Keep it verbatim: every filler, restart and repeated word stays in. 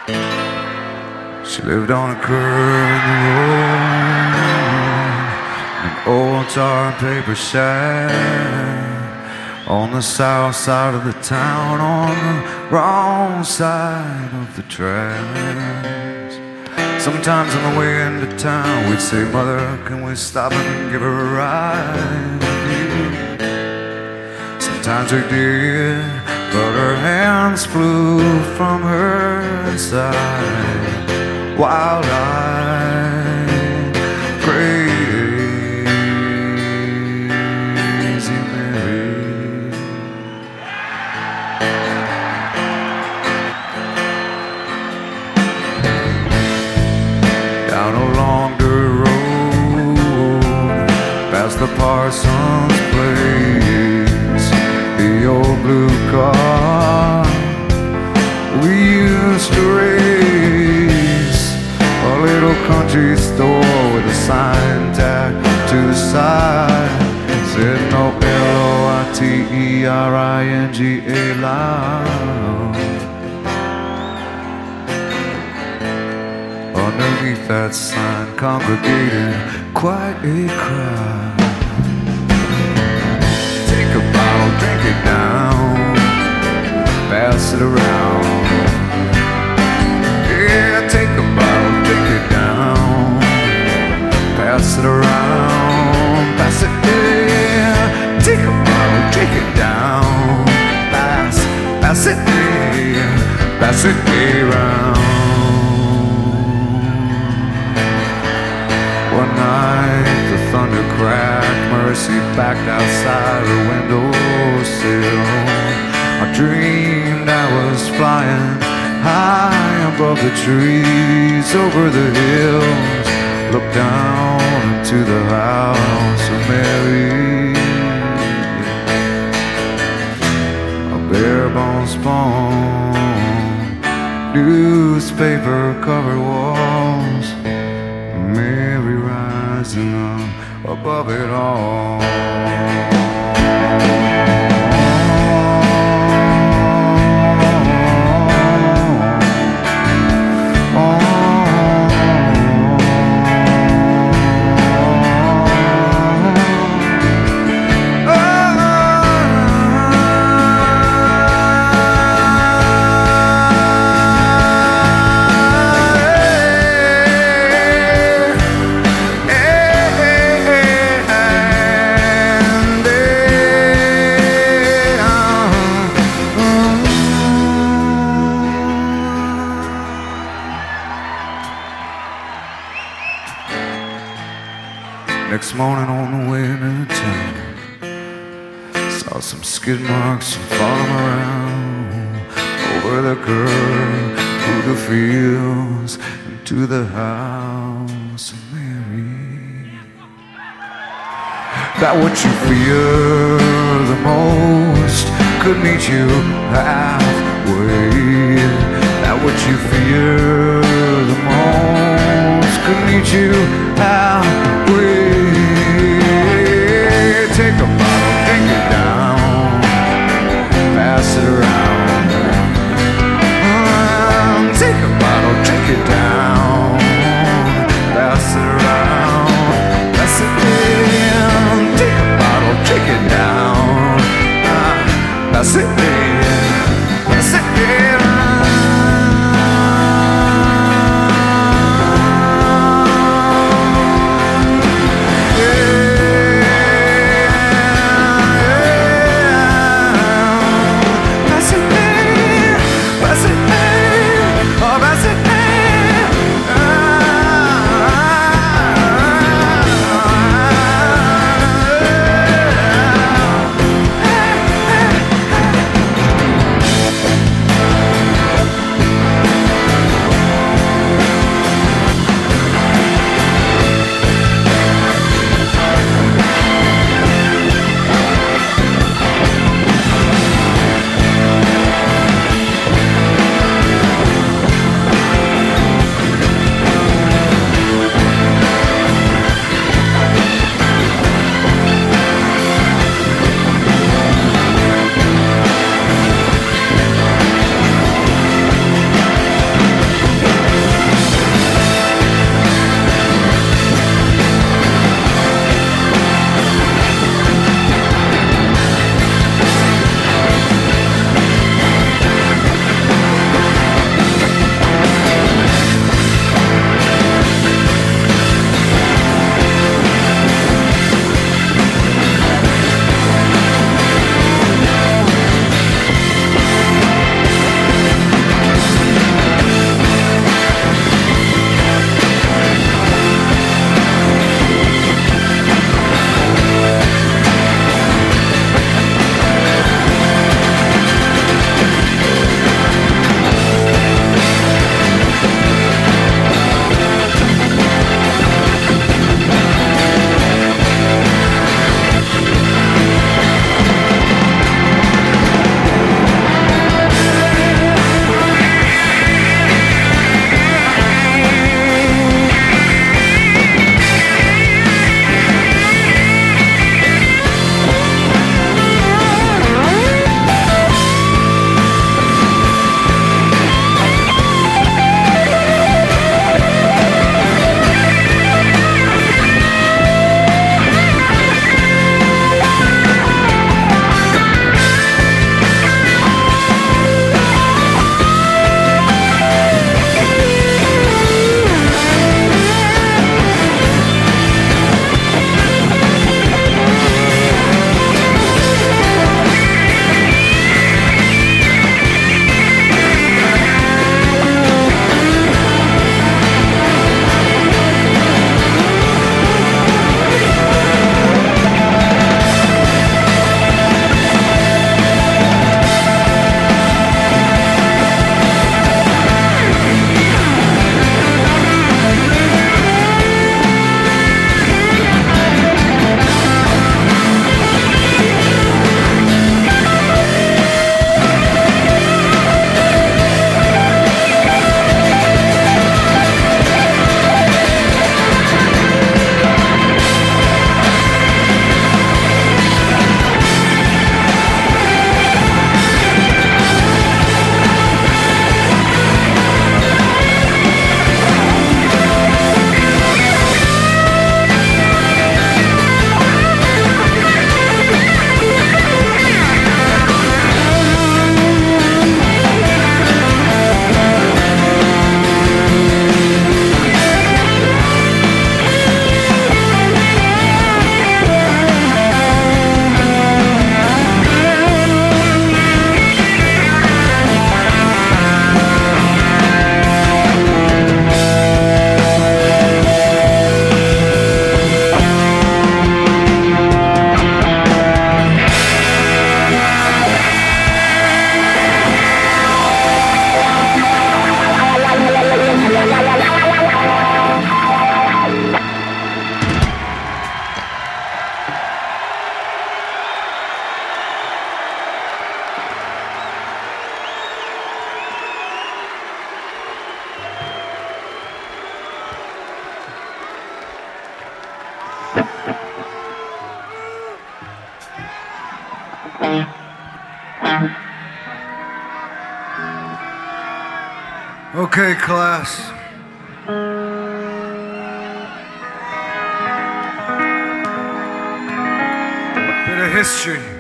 She lived on a curve in the road, an old tar paper shack on the south side of the town, on the wrong side of the tracks. Sometimes on the way into town we'd say, "Mother, can we stop and give her a ride?" Sometimes we did, but her hands flew from her side. Wild-eyed, crazy Mary. Down a longer road, past the parson's place, the old blue car we used to race. A little country store with a sign tacked to the side said no L O I T E R I N G A love. Underneath that sign congregated quite a crowd. Take a bottle, drink it down, pass it around. Yeah, take a bottle, drink it down, pass it around, pass it, yeah. Take a bottle, drink it down, pass, pass it, yeah, pass it around. One night the thunder cracked, Mercy backed outside her windowsill. I dreamed I was flying high above the trees, over the hills, looked down into the house of Mary. A bare bones spawn, newspaper covered walls, Mary rising up above it all. Next morning on the way into town, saw some skid marks and followed them around, over the curve, through the fields, and to the house of Mary. That what you fear the most could meet you halfway. That what you fear the most could meet you halfway. Take a bottle, drink it down, pass it around. Um, take a bottle, drink it down, pass it around. Pass it down. Take a bottle, drink it down, uh, pass it down, pass it down. Pass Okay, class. Bit of history.